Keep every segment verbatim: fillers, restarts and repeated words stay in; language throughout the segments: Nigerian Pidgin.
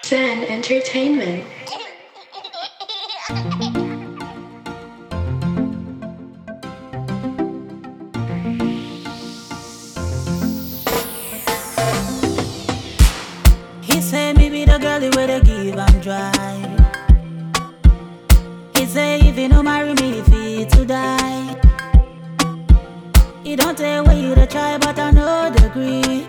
Zen Entertainment. He say me be the girl where they give am dry. He say if you no marry me, fit to die. He don't tell where you to try, but I know the agree.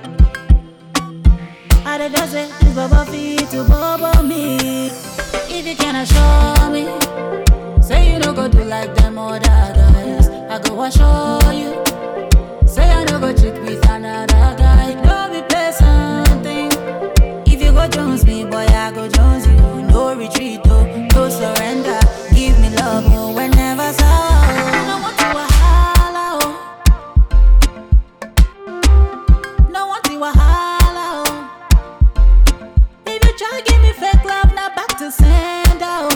I dey just say this baba fit to bubble me. If you cannot show me, say you no go do like them other guys. I go and show you. Say I no go cheat with another guy. No be play something. If you go Jones me, boy, I go Jones you. No retreat, oh, no surrender. Give me love, oh, whenever so. No want to wahala, oh. No want to wahala, oh. If you try give me fake love, now back to sender, oh.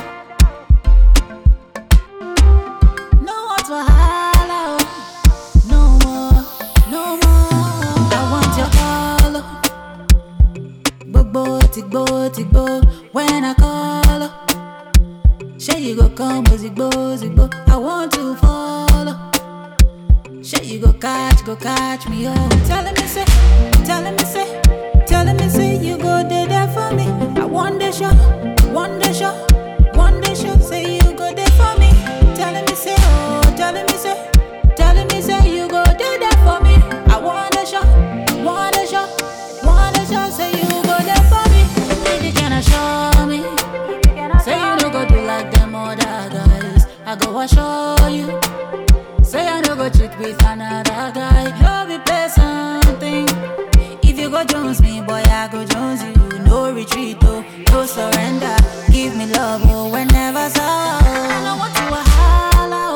No want to wahala, oh. No more, no more. I want your all, oh. Gbogbo tigbo tigbo when I call, oh. Say you go come, zigbo zigbo. I want to follow. Say you go catch, go catch me, oh. Telling me say, telling me say, telling me say you go there there for me. I want the show, one day show, one day show. Say you go there for me. Telling me say, oh, telling me say, telling me say you go there there for me. I want the show, want the show, want the show. Say you go there for me. If you cannot show me, say you no go do like them other guys. I go and show you. Say I no go cheat with another guy. No be play something. If you go Jones me, boy, I go Jones you. No retreat, oh, no surrender. Give me love, oh, whenever so. I no want to wahala,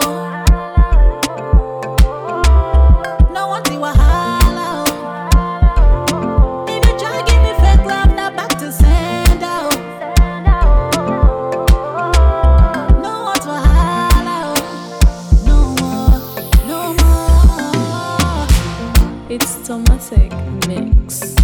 oh. No want to wahala, oh. If you try give me fake love, now back to sender, oh. No want to wahala, oh. No more, no more. It's Tomatic Mix.